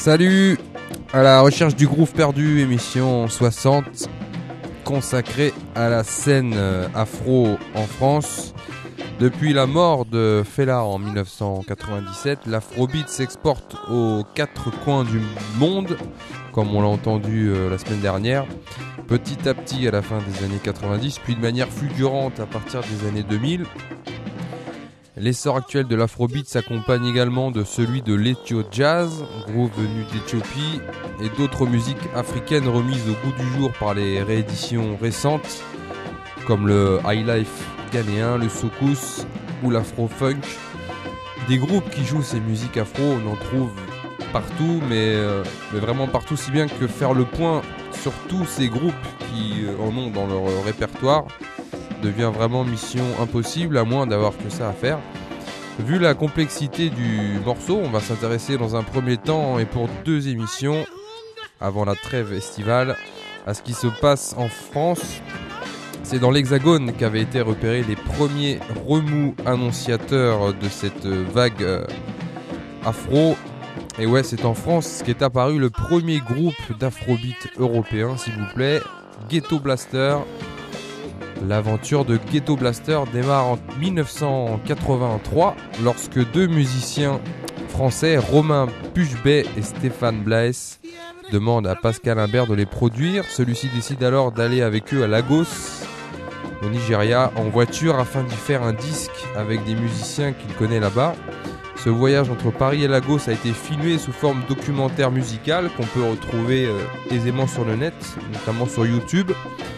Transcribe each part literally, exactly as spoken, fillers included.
Salut à la recherche du groove perdu, émission soixante consacrée à la scène afro en France. Depuis la mort de Fela en dix-neuf cent quatre-vingt-dix-sept, l'afrobeat s'exporte aux quatre coins du monde, comme on l'a entendu euh, la semaine dernière, petit à petit à la fin des années quatre-vingt-dix, puis de manière fulgurante à partir des années deux mille. L'essor actuel de l'afrobeat s'accompagne également de celui de l'Ethio Jazz, groupe venu d'Éthiopie, et d'autres musiques africaines remises au goût du jour par les rééditions récentes, comme le highlife ghanéen, le soukous ou l'afro-funk. Des groupes qui jouent ces musiques afro, on en trouve partout, mais, euh, mais vraiment partout, si bien que faire le point sur tous ces groupes qui euh, en ont dans leur euh, répertoire devient vraiment mission impossible, à moins d'avoir que ça à faire. Vu la complexité du morceau, on va s'intéresser dans un premier temps et pour deux émissions, avant la trêve estivale, à ce qui se passe en France. C'est dans l'Hexagone qu'avaient été repérés les premiers remous annonciateurs de cette vague euh, afro. Et ouais, c'est en France qu'est apparu le premier groupe d'afrobeat européen, s'il vous plaît, Ghetto Blaster. L'aventure de Ghetto Blaster démarre en dix-neuf cent quatre-vingt-trois lorsque deux musiciens français, Romain Puchbet et Stéphane Blaes, demandent à Pascal Imbert de les produire. Celui-ci décide alors d'aller avec eux à Lagos, au Nigeria, en voiture afin d'y faire un disque avec des musiciens qu'il connaît là-bas. Ce voyage entre Paris et Lagos a été filmé sous forme documentaire musical qu'on peut retrouver euh, aisément sur le net, notamment sur YouTube.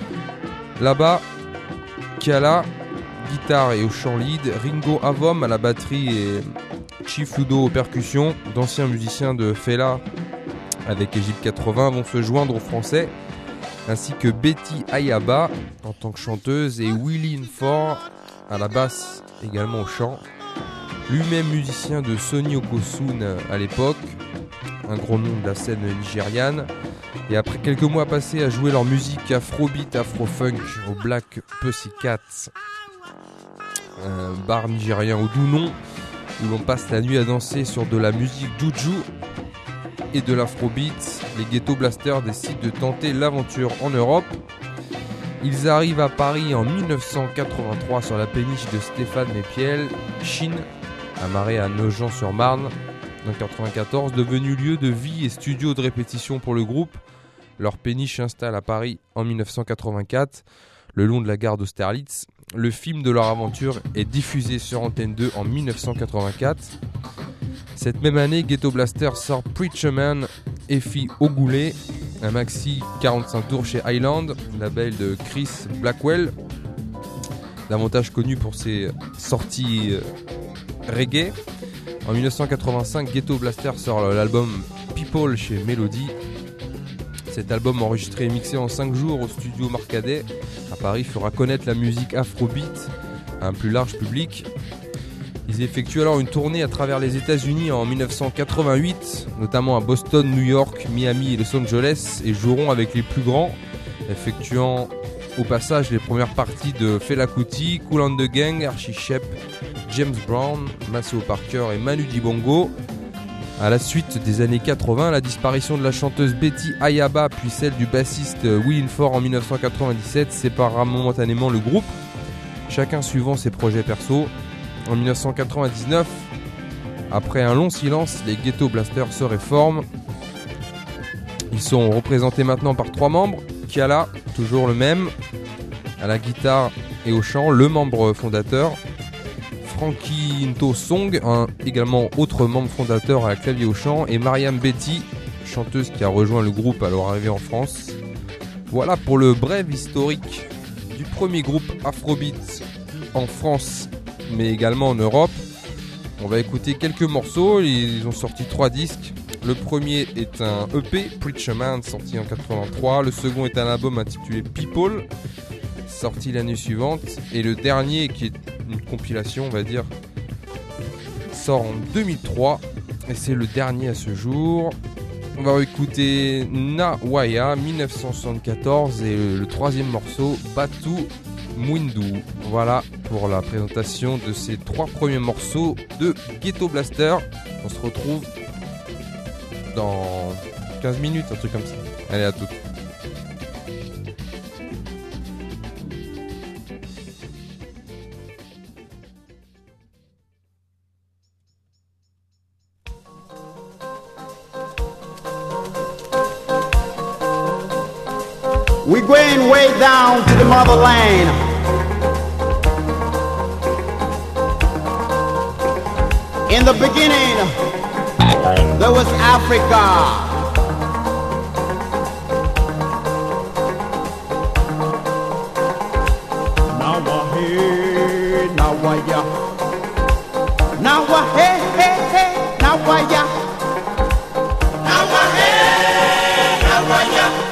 Là-bas, Kiala, guitare et au chant lead, Ringo Avom à la batterie et Chief Ludo aux percussions, d'anciens musiciens de Fela avec Egypte quatre-vingts vont se joindre aux Français, ainsi que Betty Ayaba en tant que chanteuse et Willie Nfor à la basse également au chant. Lui-même musicien de Sonny Okosun à l'époque, un gros nom de la scène nigériane. Et après quelques mois passés à jouer leur musique afrobeat, afro-funk au Black Pussycat, un bar nigérien au doux nom, où l'on passe la nuit à danser sur de la musique juju et de l'afrobeat, les Ghetto Blasters décident de tenter l'aventure en Europe. Ils arrivent à Paris en dix-neuf cent quatre-vingt-trois sur la péniche de Stéphane Mépiel, Chine, amarré à Nogent-sur-Marne, en quatre-vingt-quatorze, devenu lieu de vie et studio de répétition pour le groupe. Leur péniche s'installe à Paris en dix-neuf cent quatre-vingt-quatre, le long de la gare d'Austerlitz. Le film de leur aventure est diffusé sur Antenne deux en dix-neuf cent quatre-vingt-quatre. Cette même année, Ghetto Blaster sort Preacher Man, Effie Ogoulet, un maxi quarante-cinq tours chez Island, label de Chris Blackwell, davantage connu pour ses sorties reggae. En dix-neuf cent quatre-vingt-cinq, Ghetto Blaster sort l'album People chez Melody. Cet album enregistré et mixé en cinq jours au studio Marcadet à Paris fera connaître la musique afrobeat à un plus large public. Ils effectuent alors une tournée à travers les États-Unis en dix-neuf cent quatre-vingt-huit, notamment à Boston, New York, Miami et Los Angeles, et joueront avec les plus grands, effectuant au passage les premières parties de Fela Kuti, Kool and the Gang, Archie Shepp, James Brown, Maceo Parker et Manu Dibango. À la suite des années quatre-vingts, la disparition de la chanteuse Betty Ayaba puis celle du bassiste Willie Nfor en dix-neuf cent quatre-vingt-dix-sept séparera momentanément le groupe, chacun suivant ses projets perso. En dix-neuf cent quatre-vingt-dix-neuf, après un long silence, les Ghetto Blasters se réforment. Ils sont représentés maintenant par trois membres. Kiala, toujours le même, à la guitare et au chant, le membre fondateur. Frankie Nto Song, un également autre membre fondateur à la clavier au chant, et Mariam Betty, chanteuse qui a rejoint le groupe à leur arrivée en France. Voilà pour le bref historique du premier groupe afrobeat en France, mais également en Europe. On va écouter quelques morceaux, ils ont sorti trois disques. Le premier est un E P, Preacher Man, sorti en quatre-vingt-trois. Le second est un album intitulé People, sorti l'année suivante. Et le dernier, qui est une compilation, on va dire, sort en deux mille trois. Et c'est le dernier à ce jour. On va écouter Na Waya, dix-neuf cent soixante-quatorze, et le, le troisième morceau, Batu Mwindu. Voilà pour la présentation de ces trois premiers morceaux de Ghetto Blaster. On se retrouve dans quinze minutes, un truc comme ça. Allez, à tout. We're going way down to the motherland. In the beginning, there was Africa. Now I hey, now I ya. Now I hey, hey, hey, now I ya. Now I hey, now I ya.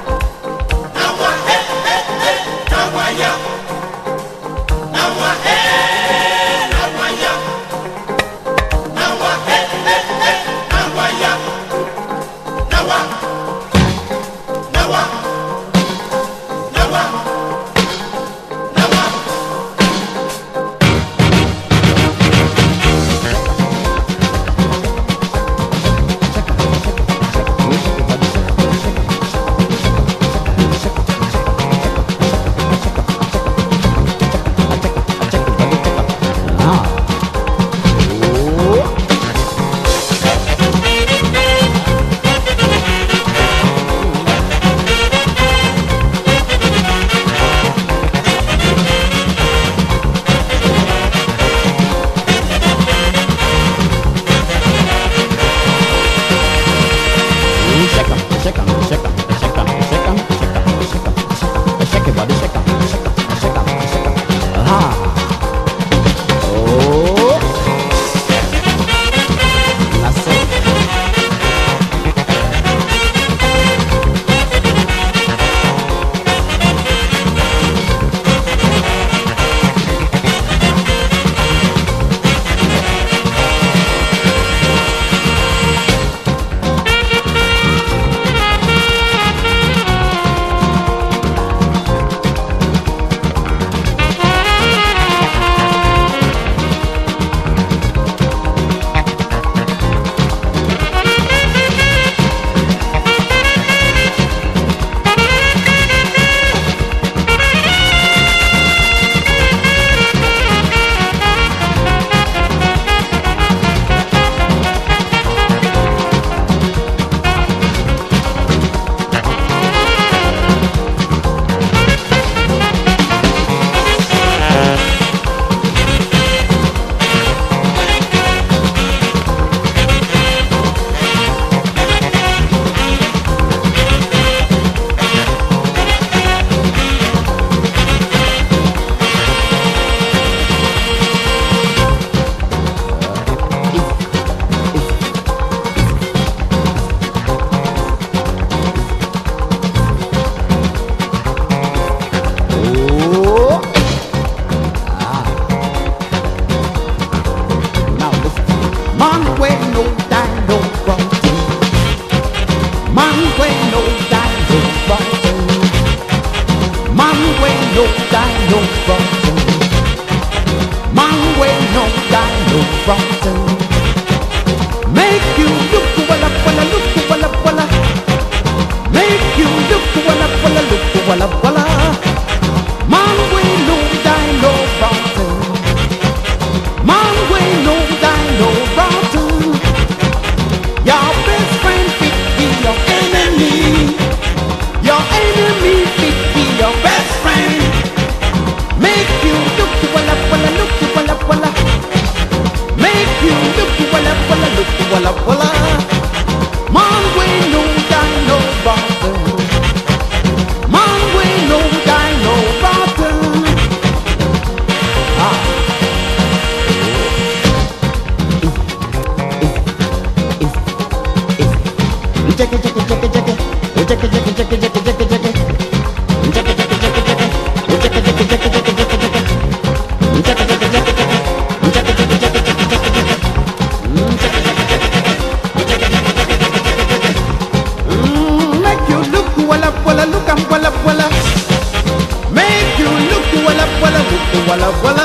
Walla walla,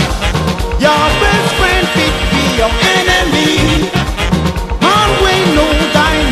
your best friend fit be your enemy. Man, we know die.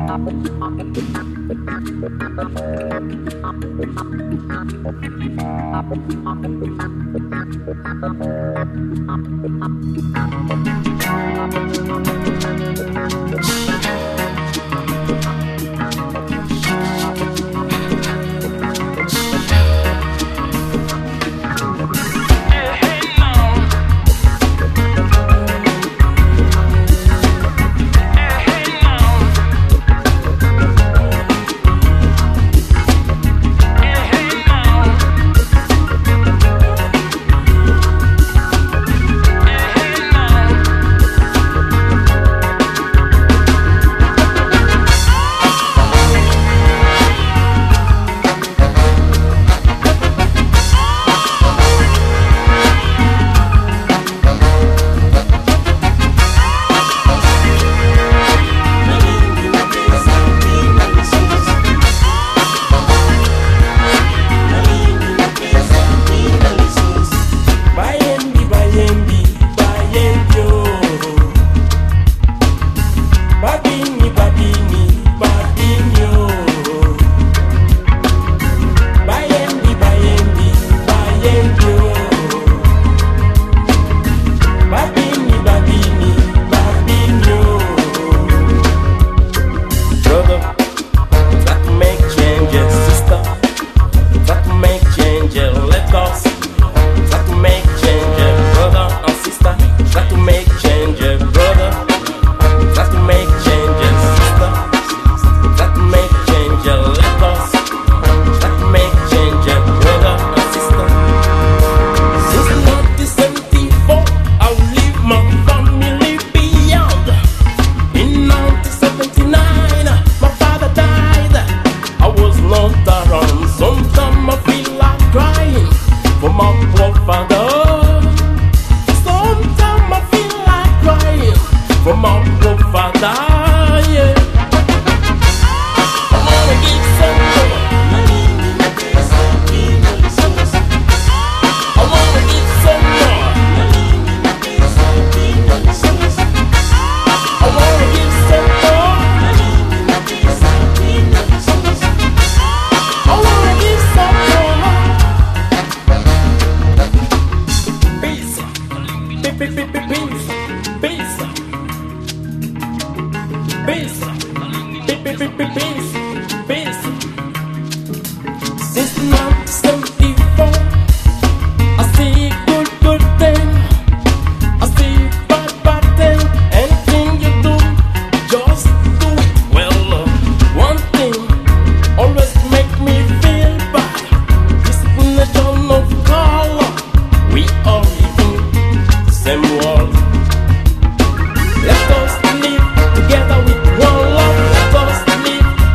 Let us live together with one love. Let us live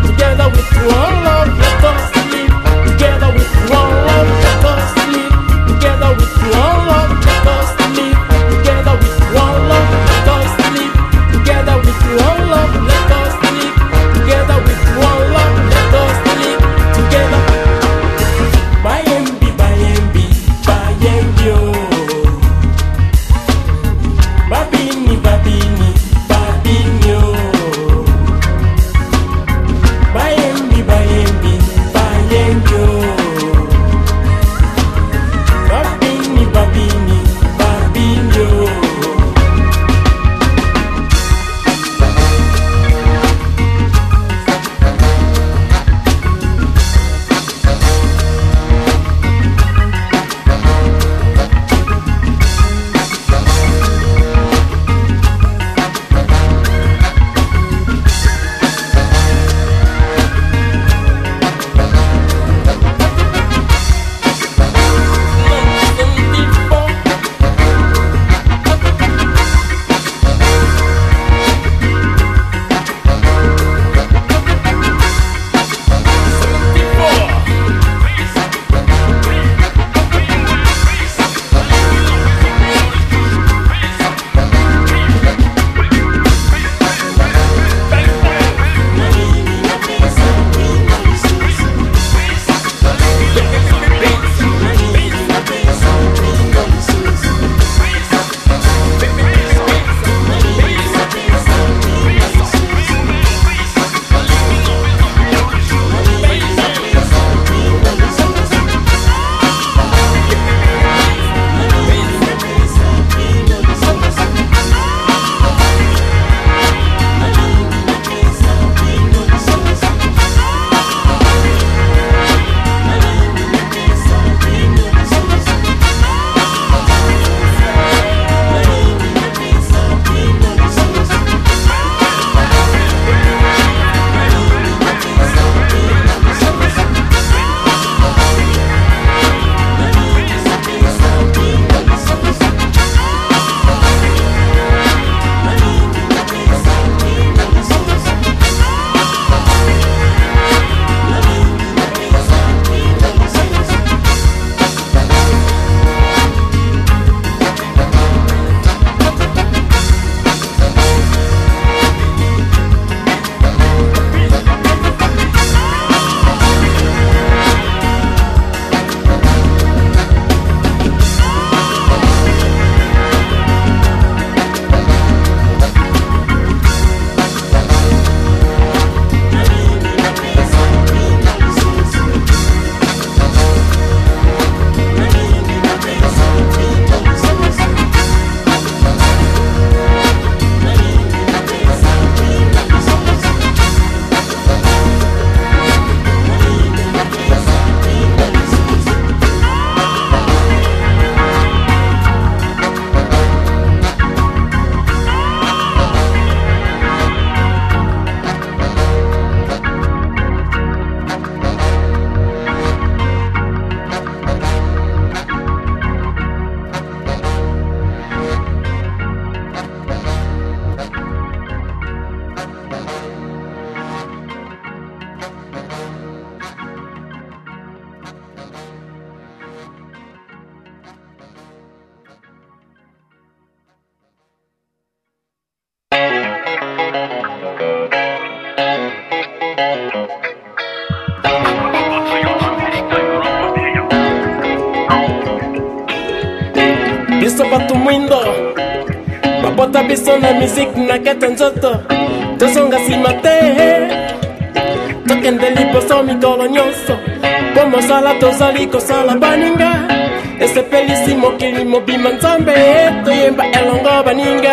biso bato mwindo babota biso na musique na kete nzoto tozonga nsima te tokende liboso mikolo nyonso mpo mosala tozali kosala baninga esepelisi mokili mobima nzambe toyemba elongo baninga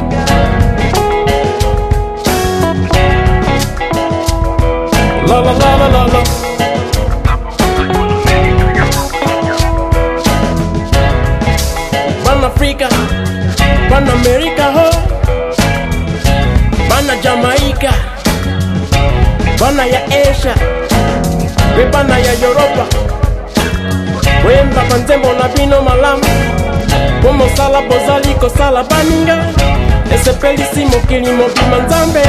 la la la la la la Ban Africa, Ban America ho Bana Jamaica Bana ya Asia We bana ya Europa Wemba panzembo na bino malamu Pomo sala bozali ko sala baninga Esepelisi mokili mobima nzambe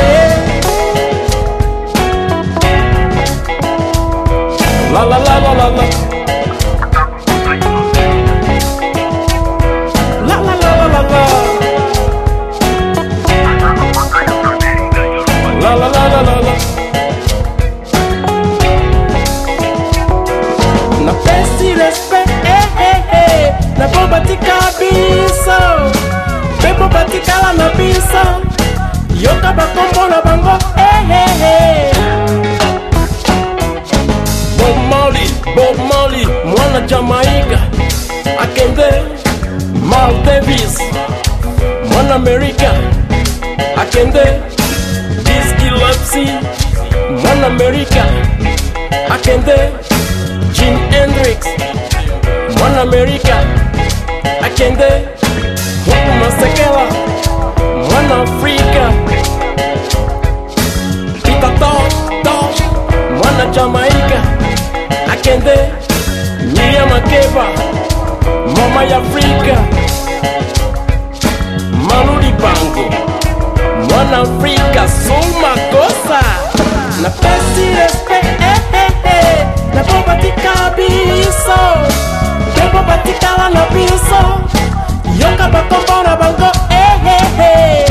La la la la la la La la la la la la La la la la la la Na pesi respect eh eh eh Na bobatika biso Bebo batika la na biso Yoka bakombo na bango eh eh eh Bob Marley, Bob Marley, mwana Jamaica Akende, Miles Davis, mwana America Akende, Dizzy Gillespie, mwana America Akende, Jimi Hendrix, mwana America Akende, Waku Masekela, mwana Africa Peter Tosh, Tosh, mwana Jamaica Akende, Miriam Makeba, mama ya Afrika Manu Dibango, mwana Afrika Soul Makossa Na pesi respect eh eh eh Na bobatika biso Bebo batikala na biso Yoka bakombo na bango eh eh eh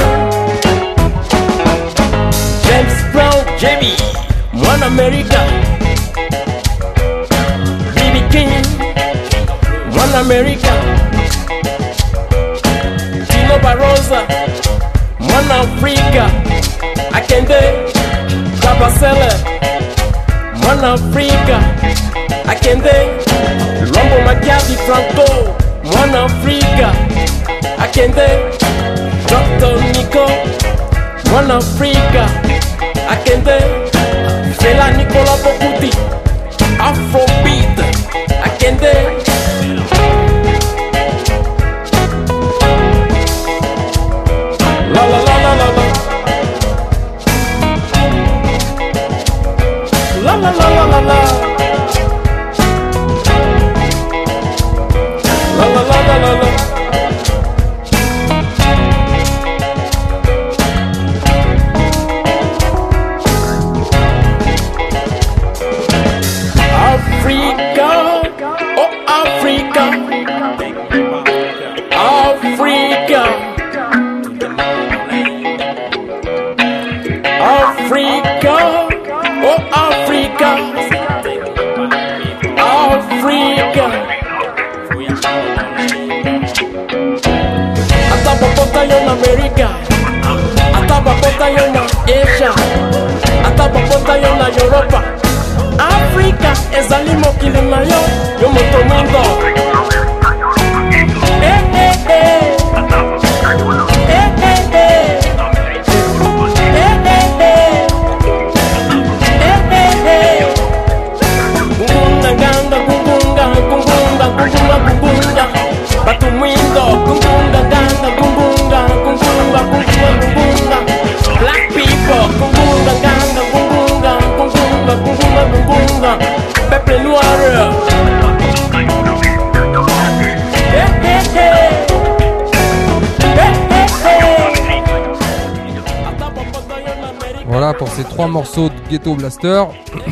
James Brown, Jamie, mwana America King, One America, Tino Barroza, One Africa, Akende, Kabasele, One Africa, Akende, Rombo Macchiati Franco, One Africa, Akende, Doctor Nico, One Africa, Akende, Fela Nicola Bokuti, Afrobeat, Akende La la la la la la La la la la la la La la la la la la America, ataba pota yo na Asia, ataba pota yo na Europa, Africa ezali mokili na yo, yo moto mwindo. Eh eh eh, eh eh eh, eh eh eh, eh eh eh. Kungunga ganga, kungunga, kungunga, kungunga, kungunga, batu mwindo, kungunga ganga, kungunga, kungunga, kungunga, kungunga. Black people, kungunga ganga, kungunga, kungunga, kungunga, kungunga. Peuple noir. Eh eh eh, eh eh eh. Voilà pour ces trois morceaux de Ghetto Blaster.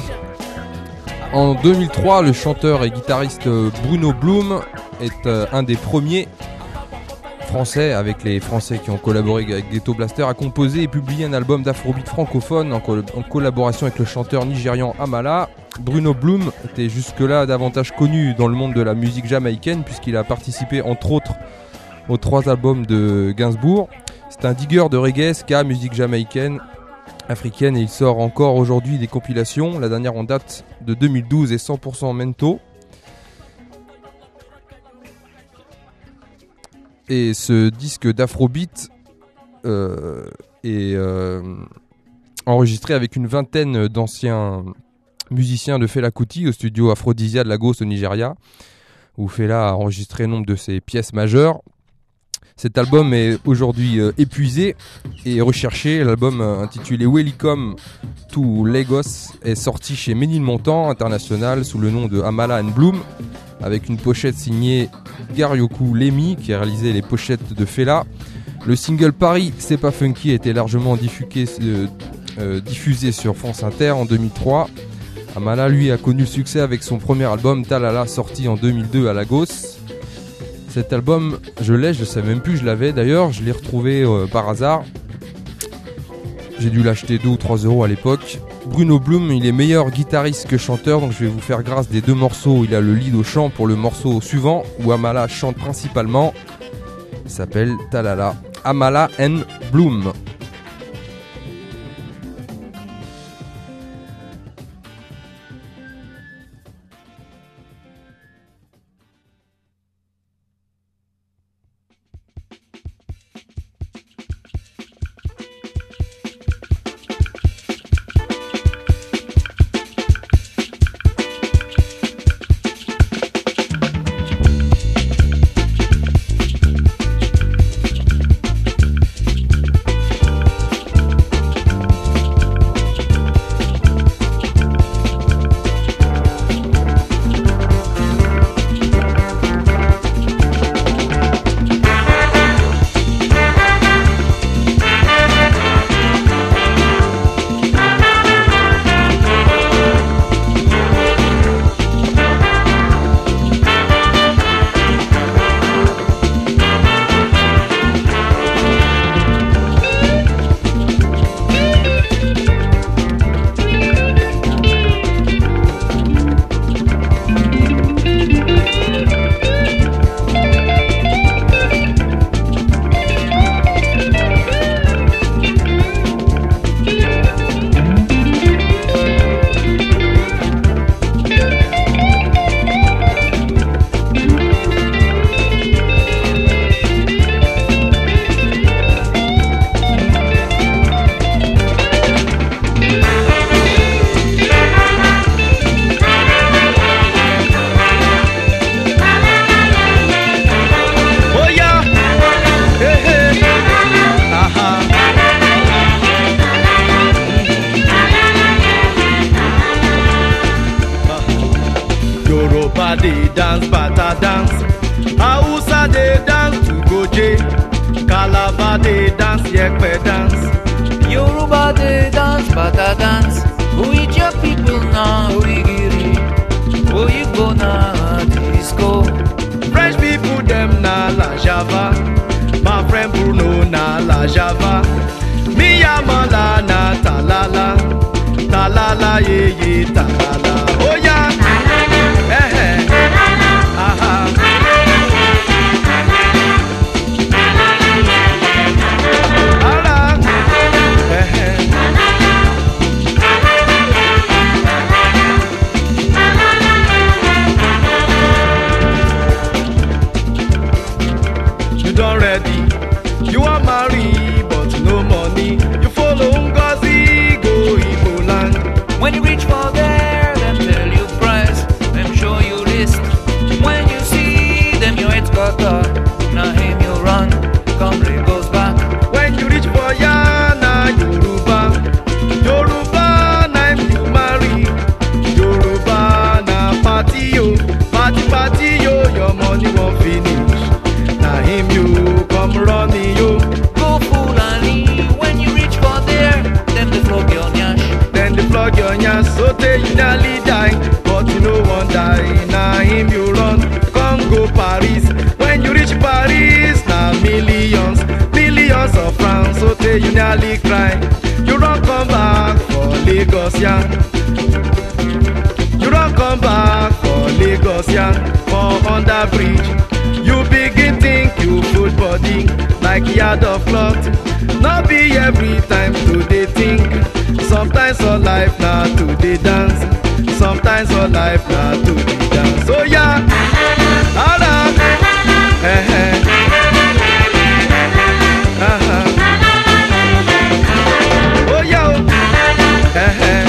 En deux mille trois, le chanteur et guitariste Bruno Bloom est euh, un des premiers français, avec les Français qui ont collaboré avec Ghetto Blaster, à composer et publier un album d'afrobeat francophone en, co- en collaboration avec le chanteur nigérian Amala. Bruno Bloom était jusque-là davantage connu dans le monde de la musique jamaïcaine puisqu'il a participé entre autres aux trois albums de Gainsbourg. C'est un digueur de reggae, ska, musique jamaïcaine, africaine, et il sort encore aujourd'hui des compilations. La dernière en date de deux mille douze est cent pour cent Mento. Et ce disque d'Afrobeat euh, est euh, enregistré avec une vingtaine d'anciens musiciens de Fela Kuti au studio Aphrodisia de Lagos au Nigeria, où Fela a enregistré nombre de ses pièces majeures. Cet album est aujourd'hui euh, épuisé et recherché. L'album euh, intitulé Welcome to Lagos est sorti chez Ménilmontant International sous le nom de Amala and Bloom, avec une pochette signée Garyoku Lemi qui a réalisé les pochettes de Fela. Le single Paris C'est pas funky a été largement diffusé, euh, euh, diffusé sur France Inter en deux mille trois. Amala lui a connu le succès avec son premier album Talala, sorti en deux mille deux à Lagos. Cet album, je l'ai, je ne savais même plus que je l'avais d'ailleurs, je l'ai retrouvé euh, par hasard. J'ai dû l'acheter deux ou trois euros à l'époque. Bruno Bloom, il est meilleur guitariste que chanteur, donc je vais vous faire grâce des deux morceaux. Il a le lead au chant pour le morceau suivant, où Amala chante principalement. Il s'appelle Talala. Amala and Bloom. dey dance bata dance, Hausa dey dance to goje, Calabar dey dance yekpe dance, Yoruba dey dance bata dance, Oija people na Oigiri, Oyigbo na disco, French people dem na La Java, my friend Bruno na La Java, me Amala na Talala, Talala ye ye Talala, oh yeah. You done ready, you are married but no money, you follow Ngozi go Igbo land. When you reach for there, them tell you price, them show you list. When you see them, your head's cut off. Now him you run, come goes back. When you reach for Yana, Yoruba, Yoruba, na him you marry. Yoruba na party yo, party party yo, your money won't finish. Na him you come running yo. Go Fulani, when you reach for there, them they flog your nyash. Then they flog your nyash, so they you nearly die, but you no one die. Na him you run, come go Paris. When you reach Paris, na millions, millions of francs, so they you nearly cry. You don't come back for Lagos, yeah. You don't come back for Lagos, yeah. For under bridge, you begin think you football. like yard of cloth. Not be every time to dey think. Sometimes our life na to dey dance. Sometimes our life na to dey dance. Oh yeah, ara, eh eh, uh-huh. Oh yeah, eh eh.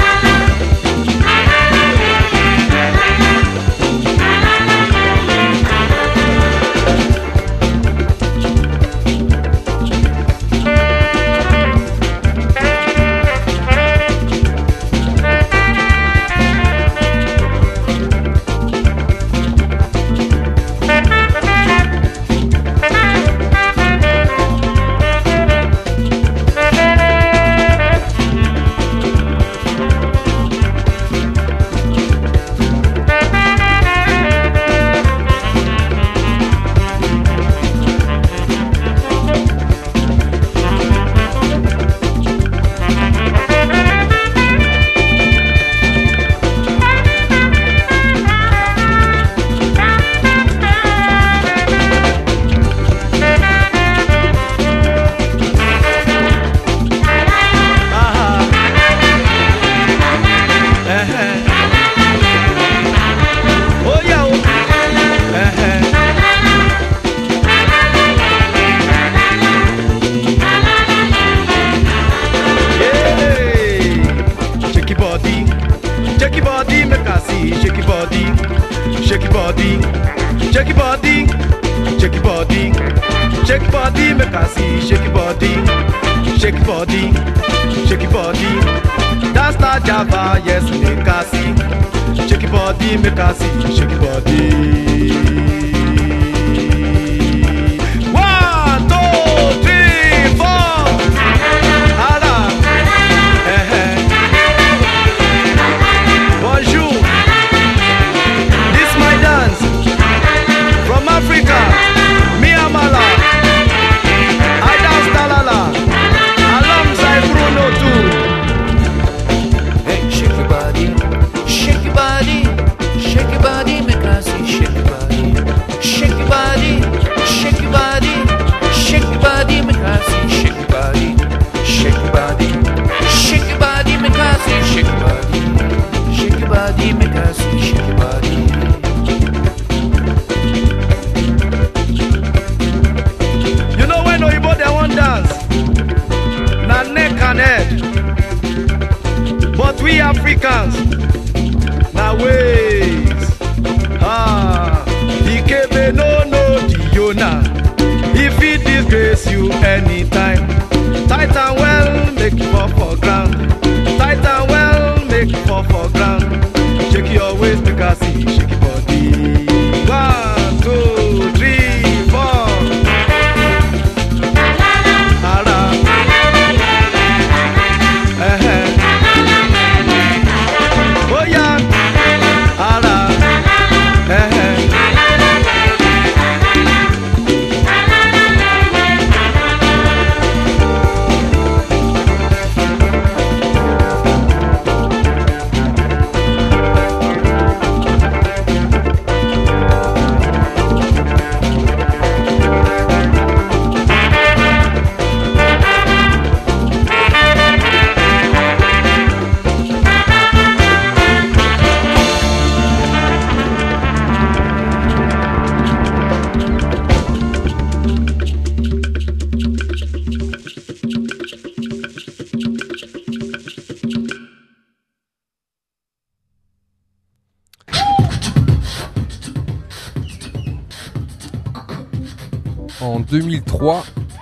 En deux mille trois,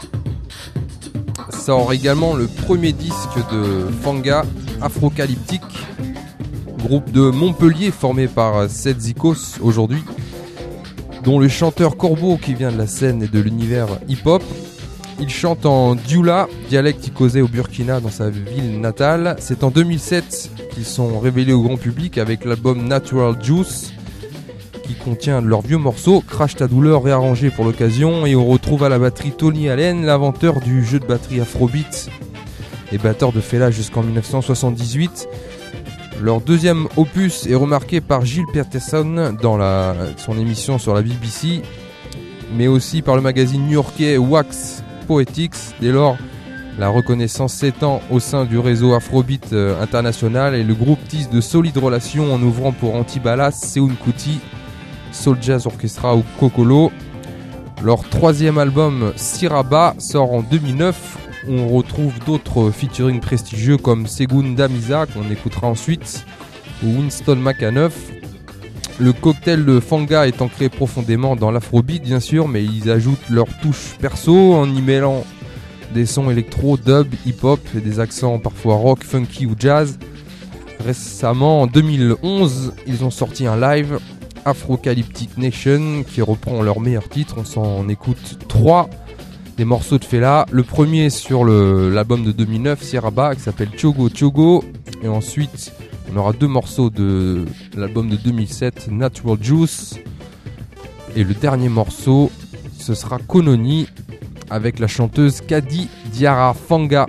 sort également le premier disque de Fanga, Afrocalyptique, groupe de Montpellier formé par Seth Zikos aujourd'hui, dont le chanteur Corbeau qui vient de la scène et de l'univers hip-hop. Il chante en Dioula, dialecte causé au Burkina dans sa ville natale. C'est en deux mille sept qu'ils sont révélés au grand public avec l'album Natural Juice, qui contient leurs vieux morceaux, Crash ta douleur réarrangé pour l'occasion, et on retrouve à la batterie Tony Allen, l'inventeur du jeu de batterie Afrobeat et batteur de Fela jusqu'en dix-neuf cent soixante-dix-huit. Leur deuxième opus est remarqué par Gilles Peterson dans la, son émission sur la B B C, mais aussi par le magazine new-yorkais Wax Poetics. Dès lors, la reconnaissance s'étend au sein du réseau Afrobeat euh, international et le groupe tisse de solides relations en ouvrant pour Antibalas, Seun Kuti, Soul Jazz Orchestra ou Kokolo. Leur troisième album Siraba sort en deux mille neuf. On retrouve d'autres featuring prestigieux comme Segunda Misa qu'on écoutera ensuite ou Winston McAnuff. Le cocktail de Fanga est ancré profondément dans l'afrobeat bien sûr, mais ils ajoutent leur touche perso en y mêlant des sons électro, dub, hip-hop et des accents parfois rock, funky ou jazz. Récemment, en deux mille onze, ils ont sorti un live, Afrocalyptic Nation, qui reprend leur meilleur titre. On s'en écoute trois des morceaux de Fela. Le premier sur le, l'album de deux mille neuf, Siraba, qui s'appelle Chogo Chogo. Et ensuite, on aura deux morceaux de l'album de deux mille sept, Natural Juice. Et le dernier morceau, ce sera Kononi, avec la chanteuse Kadi Diarra Fanga.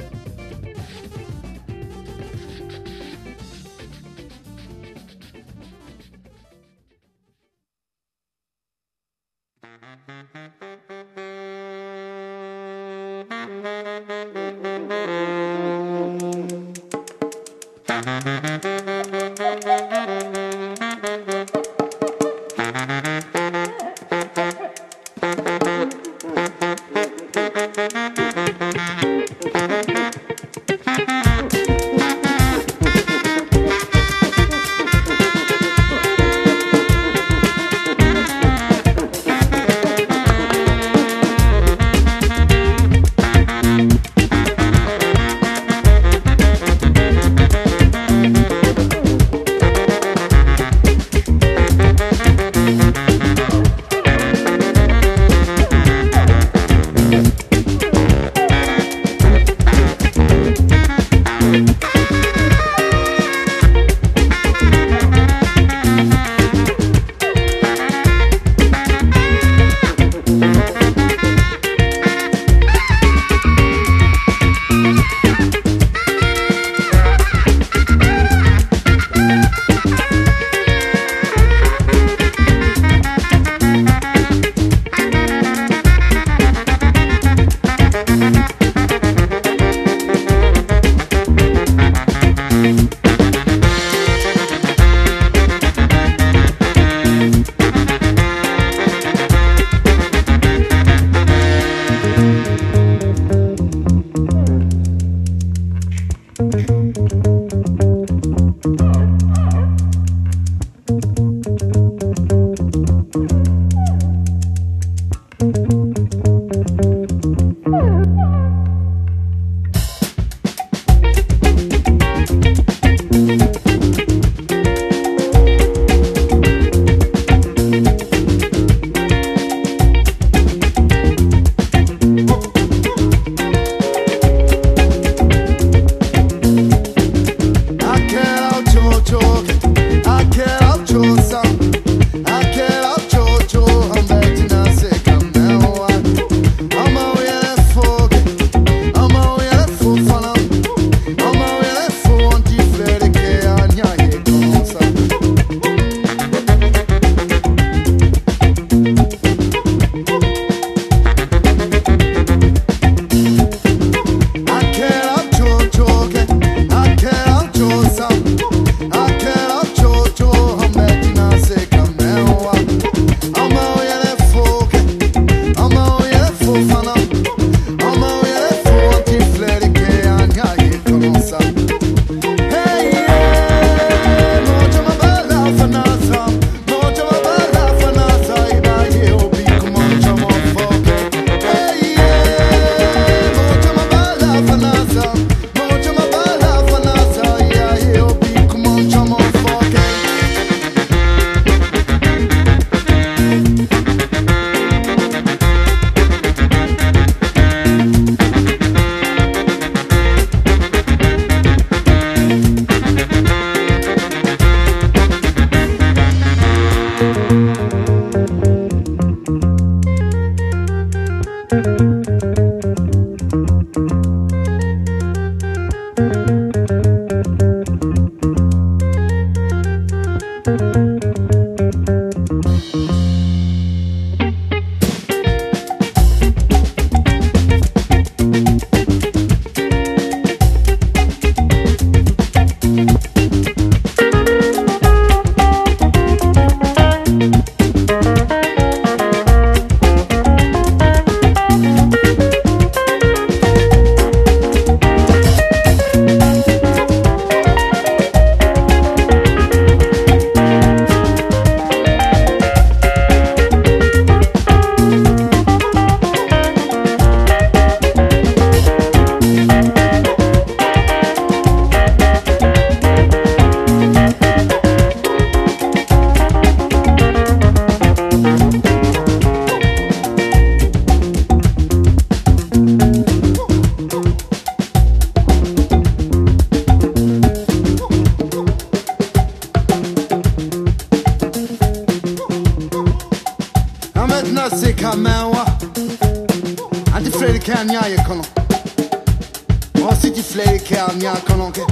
kanya ye kono. Mo city flay kanya kono ke.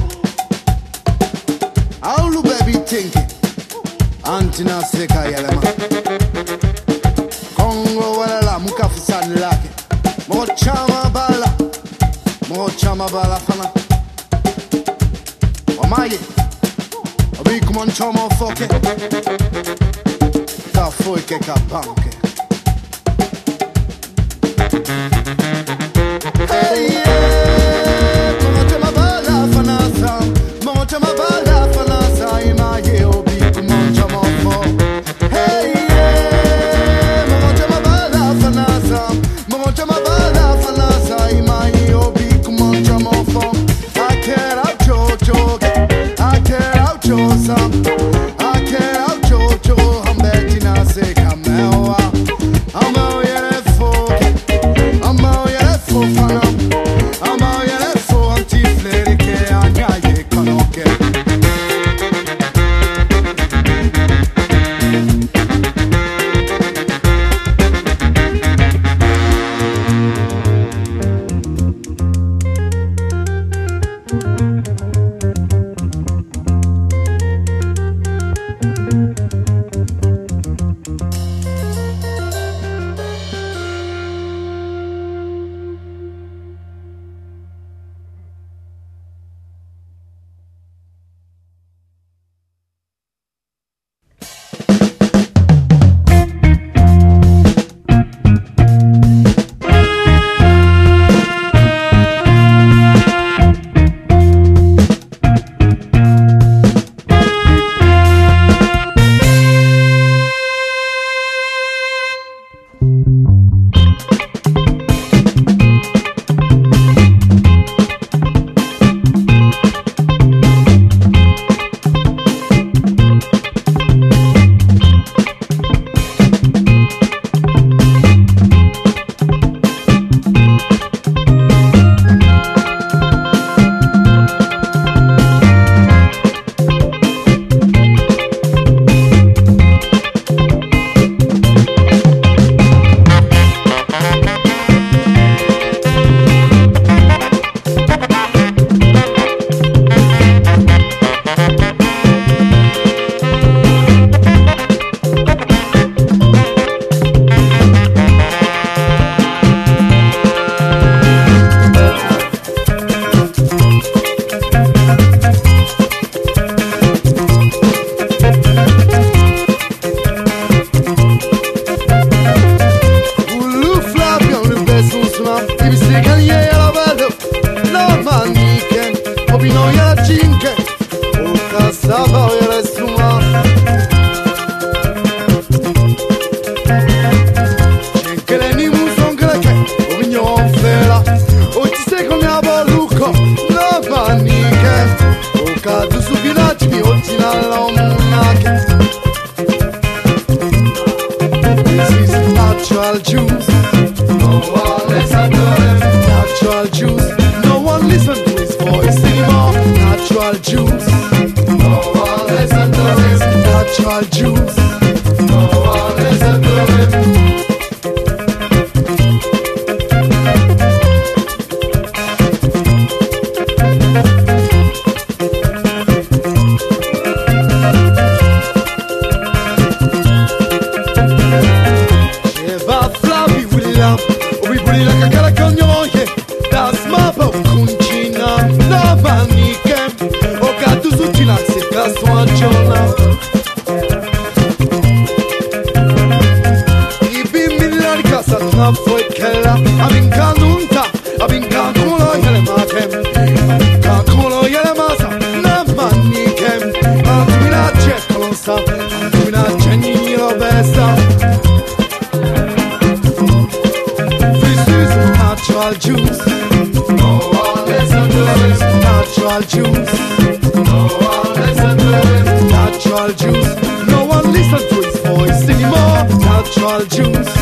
Aulu baby think Antina seka yelema. Kongo wala la mukafu san lake. Mo chama bala. Mo chama bala fana. Omaye. Obi kumon chama foke. Ka foi ke ka panke. Hey yeah. Mo chama bala fana sa. Mo chama bala fana sa imaye obi kumon chama foke. Hey yeah. Mo chama bala fana sa. Mo chama bala fana sa imaye obi kumon chama foke. I can't out your joke. I can't out your song. I can't out your joke. I'm betting I say come now. I'm out here for. I'm out here for fun. I'm out here for anti-flare. I'm out here for natural juice. No one listen to him. Natural juice. No one listen to his voice anymore. Natural juice. No one listen to him. Natural juice. No one listen to him. Natural juice. No one listen to this. Natural juice. No one listen to this. Natural juice. No one listen to his voice anymore. Natural juice.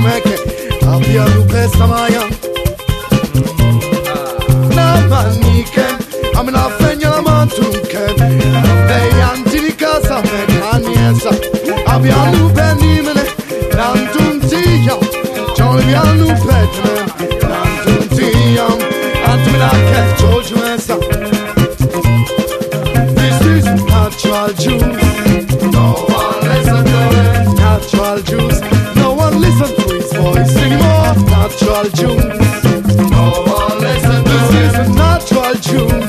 meke abia lupe samaya na manike amina fenya mantunke be antika sa mekaniesa abia lupe nimene nantuntia Johnny bia lupe nantuntia antumina ke jojuesa. This is natural juice. No one listen to it. Natural juice. No one listen to his voice anymore. Natural juice. No one listen to this it. This is natural juice.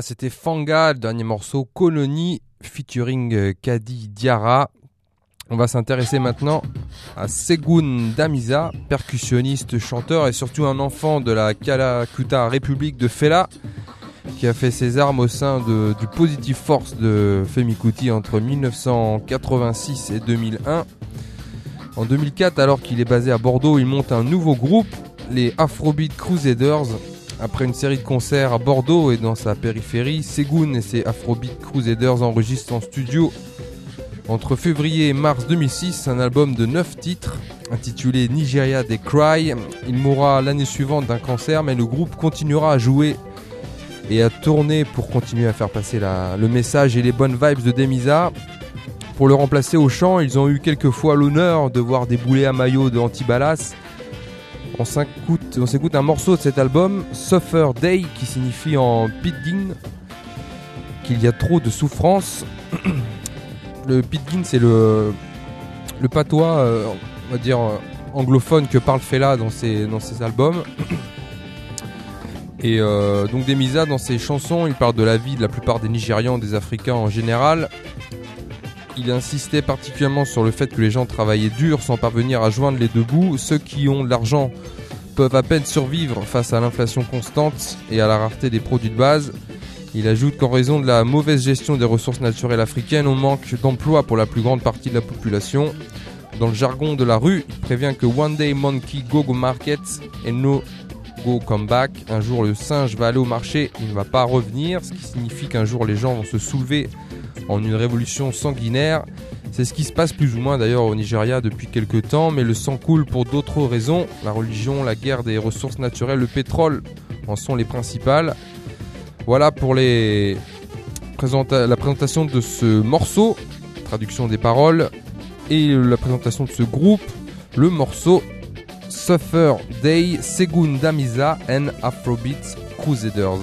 Voilà, c'était Fanga, le dernier morceau, Colonie, featuring euh, Kadi Diarra. On va s'intéresser maintenant à Segun Damiza, percussionniste, chanteur et surtout un enfant de la Kalakuta République de Fela, qui a fait ses armes au sein de, du Positive Force de Femi Kuti entre dix-neuf cent quatre-vingt-six et deux mille un. En deux mille quatre, alors qu'il est basé à Bordeaux, il monte un nouveau groupe, les Afrobeat Crusaders. Après une série de concerts à Bordeaux et dans sa périphérie, Segun et ses Afrobeat Crusaders enregistrent en studio entre février et mars deux mille six un album de neuf titres intitulé Nigeria They Cry. Il mourra l'année suivante d'un cancer, mais le groupe continuera à jouer et à tourner pour continuer à faire passer la, le message et les bonnes vibes de Damiza. Pour le remplacer au chant, ils ont eu quelquefois l'honneur de voir débouler à maillot de Antibalas. On s'écoute, on s'écoute un morceau de cet album, Suffer Day, qui signifie en pidgin qu'il y a trop de souffrance. Le pidgin, c'est le, le patois, euh, on va dire, euh, anglophone que parle Fela dans ses, dans ses albums. Et euh, donc Damiza, dans ses chansons, il parle de la vie de la plupart des Nigérians, des Africains en général. Il insistait particulièrement sur le fait que les gens travaillaient dur sans parvenir à joindre les deux bouts. Ceux qui ont de l'argent peuvent à peine survivre face à l'inflation constante et à la rareté des produits de base. Il ajoute qu'en raison de la mauvaise gestion des ressources naturelles africaines, on manque d'emplois pour la plus grande partie de la population. Dans le jargon de la rue, il prévient que one day monkey go go market and no go come back. Un jour le singe va aller au marché, il ne va pas revenir, ce qui signifie qu'un jour les gens vont se soulever en une révolution sanguinaire. C'est ce qui se passe plus ou moins d'ailleurs au Nigeria depuis quelques temps, mais le sang coule pour d'autres raisons. La religion, la guerre des ressources naturelles, le pétrole en sont les principales. Voilà pour les présenta- la présentation de ce morceau, traduction des paroles, et la présentation de ce groupe, le morceau Suffer Day, Segun Damiza and Afrobeat Crusaders.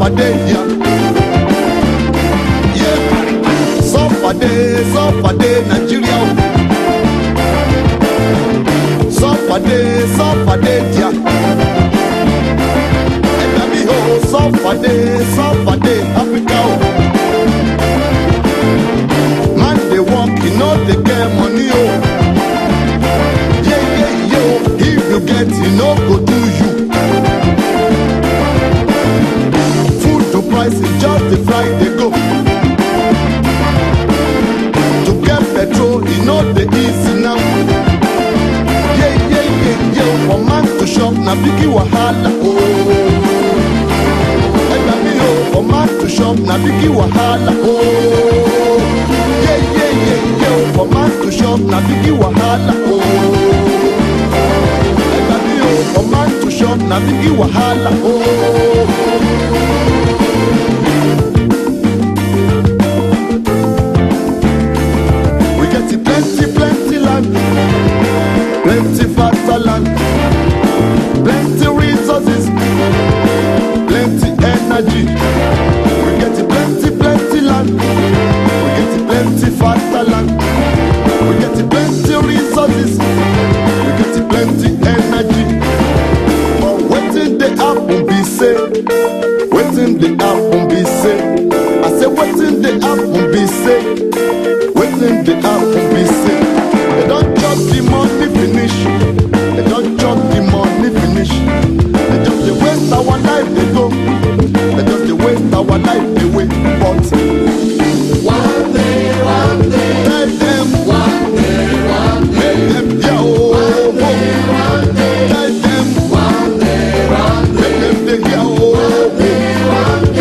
suffer day, yeah. Yeah, suffer day, suffer day, Nigeria. Suffer day, suffer day, yeah. And I be oh, suffer day, suffer day, Africa. Man, they walk, you know they get money, oh. Yeah, yeah, yo, if you get, you know, go do you. Food to price is just the fly they go. To get petrol, you know the easy now. Yeah, yeah, yeah, yo, for man to shop, na biggie wahala, oh. And I mean, oh, for man to shop, na biggie wahala, oh. Yeah, yeah, yeah, yo, for man to shop, na biggie wahala, oh. And I mean, oh, for man to shop, na biggie wahala, oh. We get it plenty, plenty land, plenty fertile land, plenty resources, plenty energy. We get it plenty, plenty land, we get it plenty fertile land, we get it plenty resources, we get it plenty energy. But waiting the happen be say, waiting the happen be say, I say waiting the happen be say, waiting the happen be say. They don't chop the money finish, they don't chop the money finish. They just they waste our life they go, they just they waste our life they wait. But one day, one day, tell them one day, one day, make them yo, one day, one day, tell them one day, one day, make them they yo, one day, one day.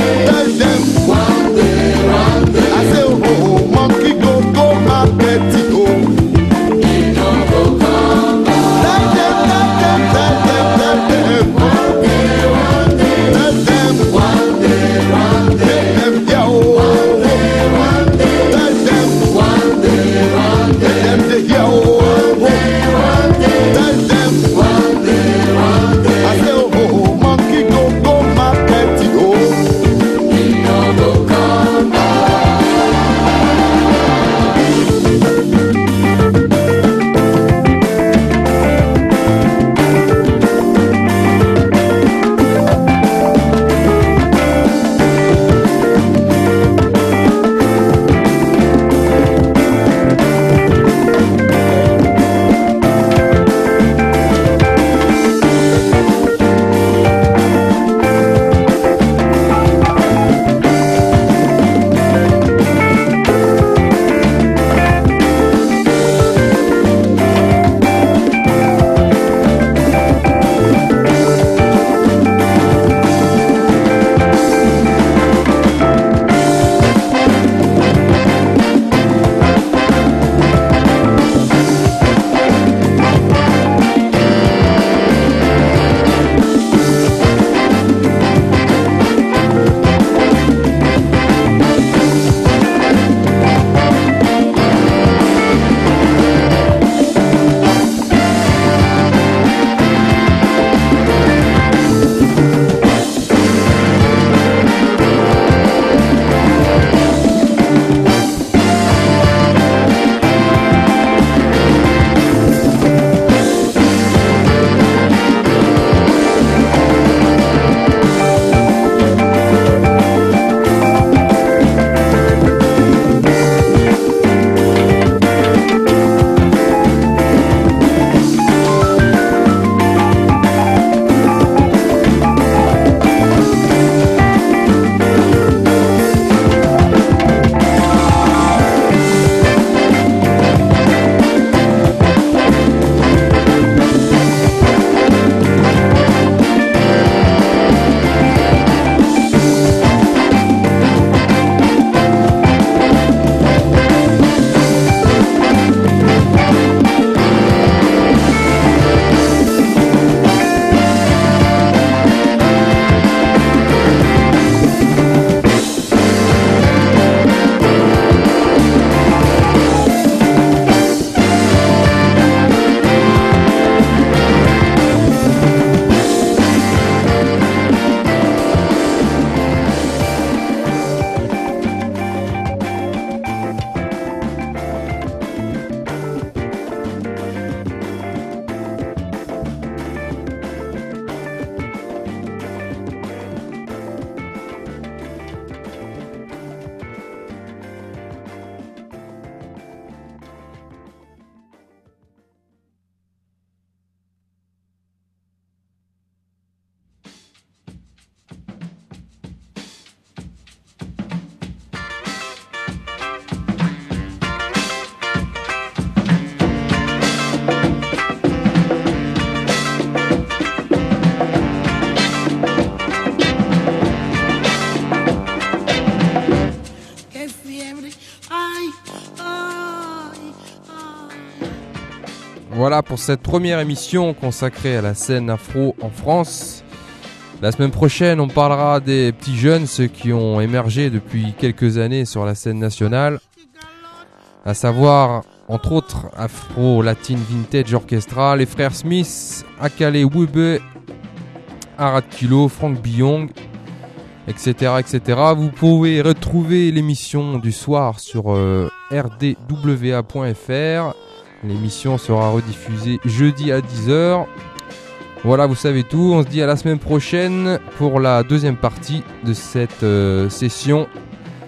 Voilà pour cette première émission consacrée à la scène afro en France. La semaine prochaine, on parlera des petits jeunes, ceux qui ont émergé depuis quelques années sur la scène nationale, à savoir, entre autres, Afro Latin Vintage Orchestra, les frères Smith, Akale Wube, Arad Kilo, Frank Biyong, et cetera, et cetera. Vous pouvez retrouver l'émission du soir sur euh, r d w a point f r. L'émission sera rediffusée jeudi à dix heures. Voilà, vous savez tout. On se dit à la semaine prochaine pour la deuxième partie de cette euh, session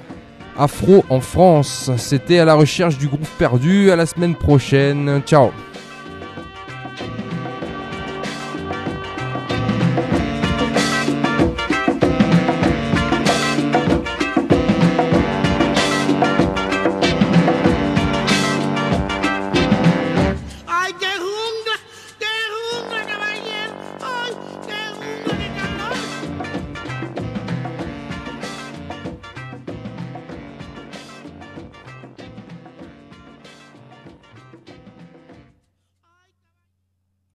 Afro en France. C'était À la recherche du groupe perdu. À la semaine prochaine. Ciao.